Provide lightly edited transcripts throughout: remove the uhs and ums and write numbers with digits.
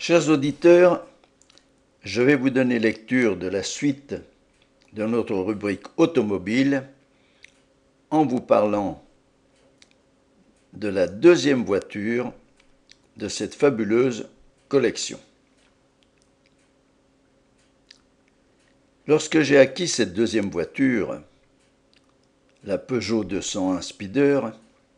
Chers auditeurs, je vais vous donner lecture de la suite de notre rubrique automobile en vous parlant de la deuxième voiture de cette fabuleuse collection. Lorsque j'ai acquis cette deuxième voiture, la Peugeot 201 Speeder,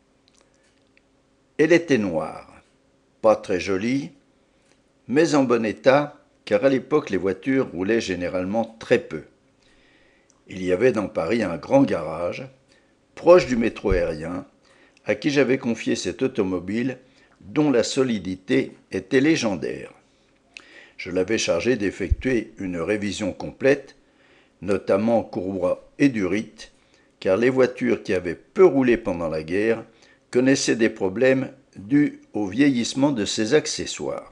elle était noire, pas très jolie, mais en bon état, car à l'époque les voitures roulaient généralement très peu. Il y avait dans Paris un grand garage, proche du métro aérien, à qui j'avais confié cette automobile dont la solidité était légendaire. Je l'avais chargé d'effectuer une révision complète, notamment courroies et durites, car les voitures qui avaient peu roulé pendant la guerre connaissaient des problèmes dus au vieillissement de ses accessoires.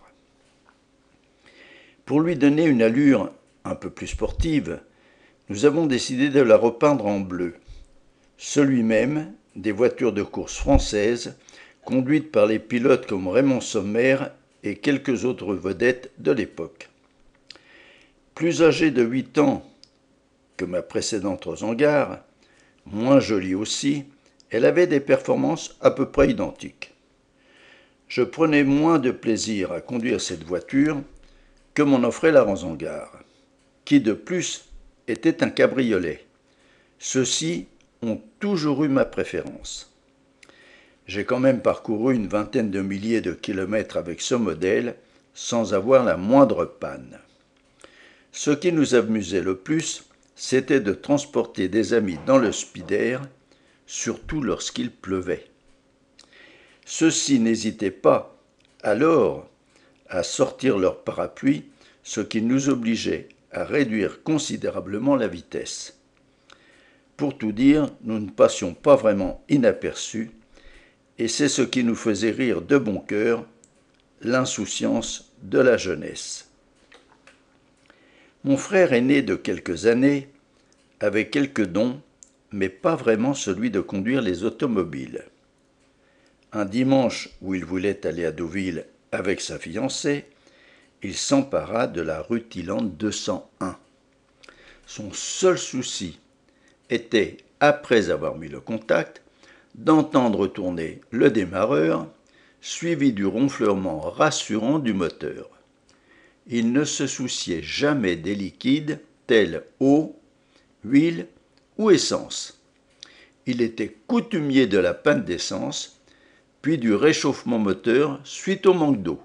Pour lui donner une allure un peu plus sportive, nous avons décidé de la repeindre en bleu, celui même des voitures de course françaises conduites par les pilotes comme Raymond Sommer et quelques autres vedettes de l'époque. Plus âgée de 8 ans que ma précédente Rosengart, moins jolie aussi, elle avait des performances à peu près identiques. Je prenais moins de plaisir à conduire cette voiture que m'en offrait la Rosengart, qui de plus était un cabriolet. Ceux-ci ont toujours eu ma préférence. J'ai quand même parcouru une vingtaine de milliers de kilomètres avec ce modèle sans avoir la moindre panne. Ce qui nous amusait le plus, c'était de transporter des amis dans le Speeder, surtout lorsqu'il pleuvait. Ceux-ci n'hésitaient pas, alors, à sortir leur parapluie, ce qui nous obligeait à réduire considérablement la vitesse. Pour tout dire, nous ne passions pas vraiment inaperçus, et c'est ce qui nous faisait rire de bon cœur, l'insouciance de la jeunesse. Mon frère aîné de quelques années avait quelques dons, mais pas vraiment celui de conduire les automobiles. Un dimanche où il voulait aller à Deauville avec sa fiancée, il s'empara de la Rutilande 201. Son seul souci était, après avoir mis le contact, d'entendre tourner le démarreur, suivi du ronflement rassurant du moteur. Il ne se souciait jamais des liquides tels eau, huile ou essence. Il était coutumier de la panne d'essence, puis du réchauffement moteur suite au manque d'eau.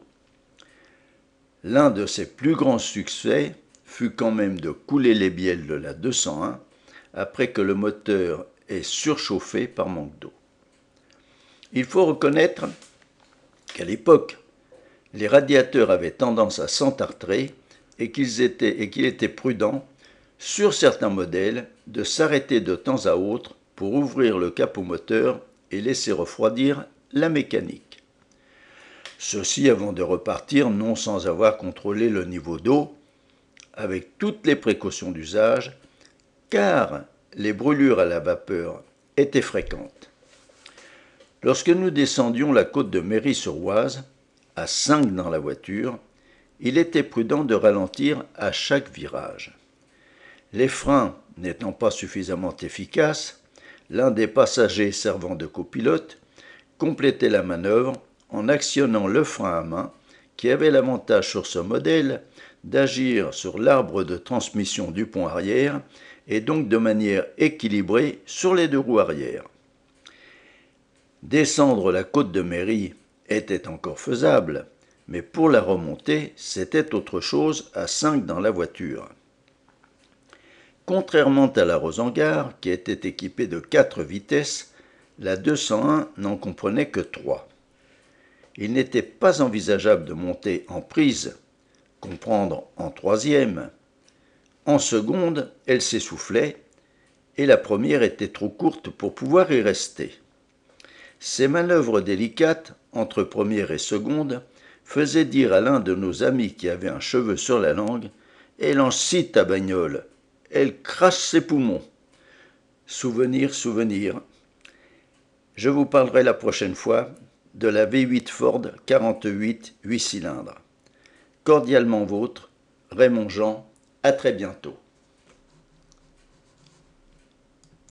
L'un de ses plus grands succès fut quand même de couler les bielles de la 201 après que le moteur ait surchauffé par manque d'eau. Il faut reconnaître qu'à l'époque, les radiateurs avaient tendance à s'entartrer et qu'il était prudent, sur certains modèles, de s'arrêter de temps à autre pour ouvrir le capot moteur et laisser refroidir la mécanique. Ceci avant de repartir non sans avoir contrôlé le niveau d'eau, avec toutes les précautions d'usage, car les brûlures à la vapeur étaient fréquentes. Lorsque nous descendions la côte de Méry-sur-Oise, à 5 dans la voiture, il était prudent de ralentir à chaque virage. Les freins n'étant pas suffisamment efficaces, l'un des passagers servant de copilote complétait la manœuvre en actionnant le frein à main qui avait l'avantage sur ce modèle d'agir sur l'arbre de transmission du pont arrière et donc de manière équilibrée sur les deux roues arrière. Descendre la côte de Méry était encore faisable, mais pour la remonter, c'était autre chose à 5 dans la voiture. Contrairement à la Rosengart, qui était équipée de 4 vitesses, la 201 n'en comprenait que 3. Il n'était pas envisageable de monter en prise, comprendre en troisième. En seconde, elle s'essoufflait, et la première était trop courte pour pouvoir y rester. Ces manœuvres délicates, entre première et seconde, faisaient dire à l'un de nos amis qui avait un cheveu sur la langue « Elle en scie ta bagnole, elle crache ses poumons ». Souvenir, souvenir. Je vous parlerai la prochaine fois de la V8 Ford 48 8 cylindres. Cordialement vôtre, Raymond Jean, à très bientôt.